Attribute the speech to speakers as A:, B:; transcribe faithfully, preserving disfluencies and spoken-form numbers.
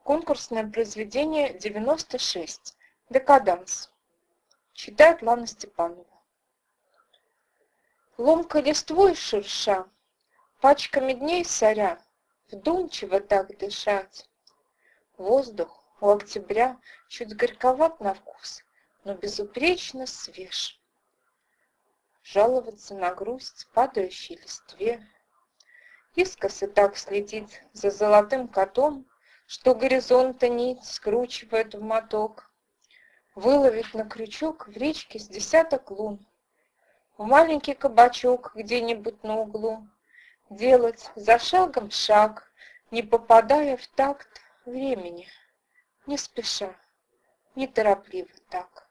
A: Конкурсное произведение девяносто шесть. Декаданс. Читает Лана Степанова. Ломка листвой шурша, пачками дней соря, вдумчиво так дышать. Воздух у октября чуть горьковат на вкус, но безупречно свеж. Жаловаться на грусть падающей листве, искоса так следить за золотым котом, что горизонта нить скручивает в моток, выловить на крючок в речке с десяток лун, в маленький кабачок где-нибудь на углу, делать за шагом шаг, не попадая в такт времени, не спеша, неторопливо так.